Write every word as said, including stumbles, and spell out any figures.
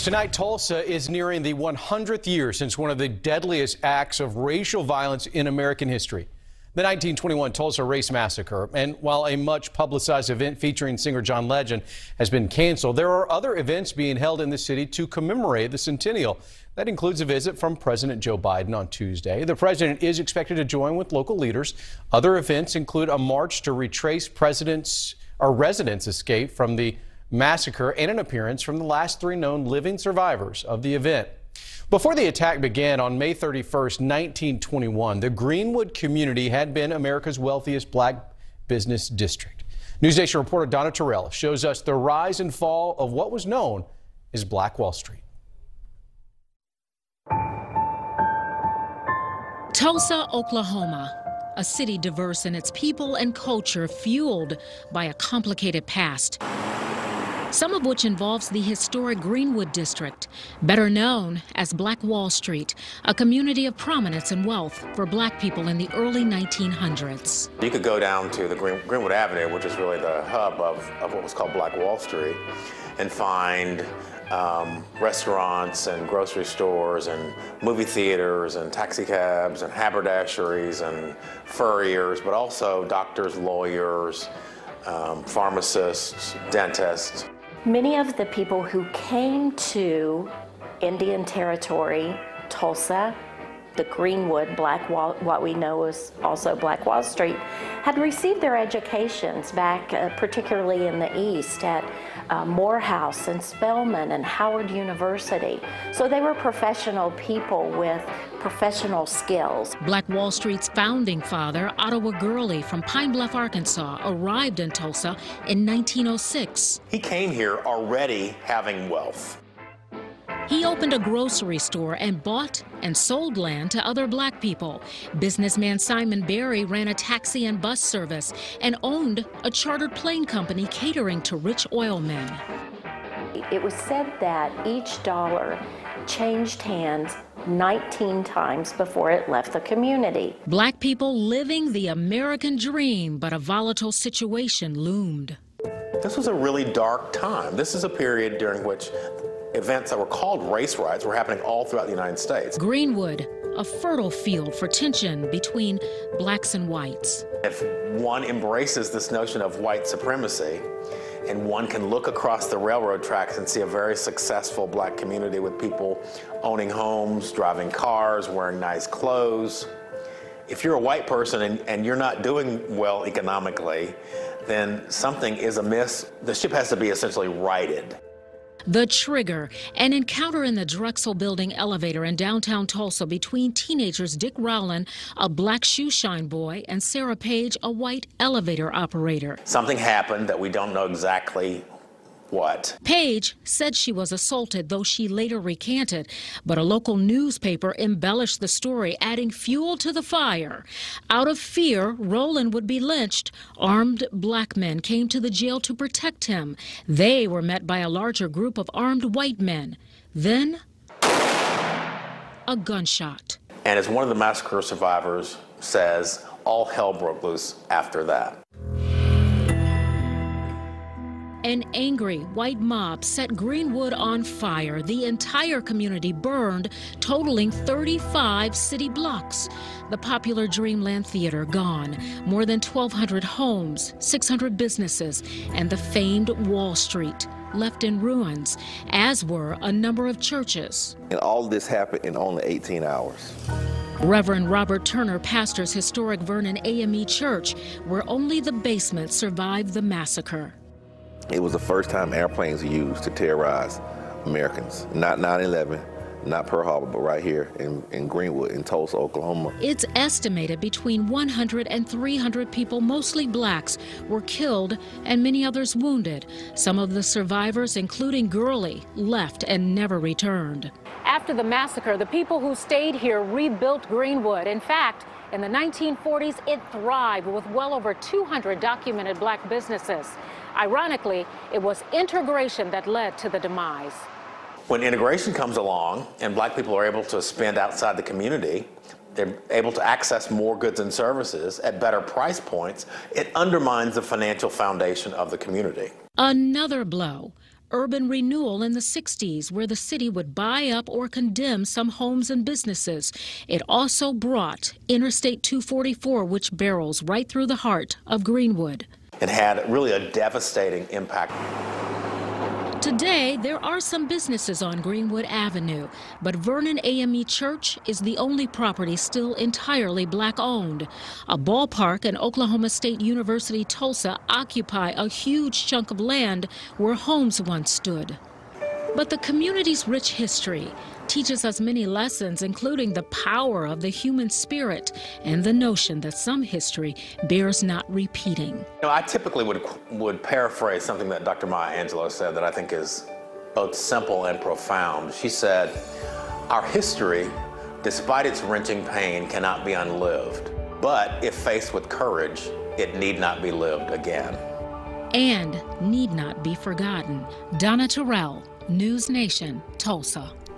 Tonight, Tulsa is nearing the one hundredth year since one of the deadliest acts of racial violence in American history, the nineteen twenty-one Tulsa Race Massacre. And while a much publicized event featuring singer John Legend has been canceled, there are other events being held in the city to commemorate the centennial. That includes a visit from President Joe Biden on Tuesday. The president is expected to join with local leaders. Other events include a march to retrace presidents or residents' escape from the massacre and an appearance from the last three known living survivors of the event. Before the attack began on May thirty-first, nineteen twenty-one, the Greenwood community had been America's wealthiest black business district. NewsNation reporter Donna Terrell shows us the rise and fall of what was known as Black Wall Street. Tulsa, Oklahoma, a city diverse in its people and culture, fueled by a complicated past, some of which involves the historic Greenwood District, better known as Black Wall Street, a community of prominence and wealth for black people in the early nineteen hundreds. You could go down to the Green, Greenwood Avenue, which is really the hub of, of what was called Black Wall Street, and find um, restaurants and grocery stores and movie theaters and taxi cabs and haberdasheries and furriers, but also doctors, lawyers, um, pharmacists, dentists. Many of the people who came to Indian Territory, Tulsa, the Greenwood, Black Wall, what we know as also Black Wall Street, had received their educations back, uh, particularly in the East, at uh, Morehouse and Spelman and Howard University. So they were professional people with professional skills. Black Wall Street's founding father, Ottawa Gurley from Pine Bluff, Arkansas, arrived in Tulsa in nineteen oh six. He came here already having wealth. He opened a grocery store and bought and sold land to other black people. Businessman Simon Berry ran a taxi and bus service and owned a chartered plane company catering to rich oil men. It was said that each dollar changed hands nineteen times before it left the community. Black people living the American dream, but a volatile situation loomed. This was a really dark time. This is a period during which events that were called race riots were happening all throughout the United States. Greenwood, a fertile field for tension between blacks and whites. If one embraces this notion of white supremacy, and one can look across the railroad tracks and see a very successful black community with people owning homes, driving cars, wearing nice clothes. If you're a white person and, and you're not doing well economically, then something is amiss. The ship has to be essentially righted. The trigger, an encounter in the Drexel Building elevator in downtown Tulsa between teenagers Dick Rowland, a black shoe shine boy, and Sarah Page, a white elevator operator. Something happened that we don't know exactly what. Page said she was assaulted, though she later recanted, but a local newspaper embellished the story, adding fuel to the fire. Out of fear Rowland would be lynched, armed black men came to the jail to protect him. They were met by a larger group of armed white men. Then, a gunshot. And as one of the massacre survivors says, all hell broke loose after that. An angry white mob set Greenwood on fire. The entire community burned, totaling thirty-five city blocks. The popular Dreamland Theater gone, more than twelve hundred homes, six hundred businesses, and the famed Wall Street left in ruins, as were a number of churches. And all this happened in only eighteen hours. Reverend Robert Turner pastors historic Vernon A M E Church, where only the basement survived the massacre. It was the first time airplanes were used to terrorize Americans. Not nine eleven, not Pearl Harbor, but right here in, in Greenwood, in Tulsa, Oklahoma. It's estimated between one hundred and three hundred people, mostly blacks, were killed and many others wounded. Some of the survivors, including Gurley, left and never returned. After the massacre, the people who stayed here rebuilt Greenwood. In fact, in the nineteen forties, it thrived with well over two hundred documented black businesses. Ironically, it was integration that led to the demise. When integration comes along and black people are able to spend outside the community, they're able to access more goods and services at better price points, it undermines the financial foundation of the community. Another blow. urban renewal in the sixties, where the city would buy up or condemn some homes and businesses. It also brought Interstate two forty-four, which barrels right through the heart of Greenwood. It had really a devastating impact. Today, there are some businesses on Greenwood Avenue, but Vernon A M E Church is the only property still entirely black-owned. A ballpark and Oklahoma State University Tulsa occupy a huge chunk of land where homes once stood. But the community's rich history teaches us many lessons, including the power of the human spirit and the notion that some history bears not repeating. You know, I typically would, would paraphrase something that Doctor Maya Angelou said that I think is both simple and profound. She said, "Our history, despite its wrenching pain, cannot be unlived. But if faced with courage, it need not be lived again." And need not be forgotten. Donna Terrell, News Nation, Tulsa.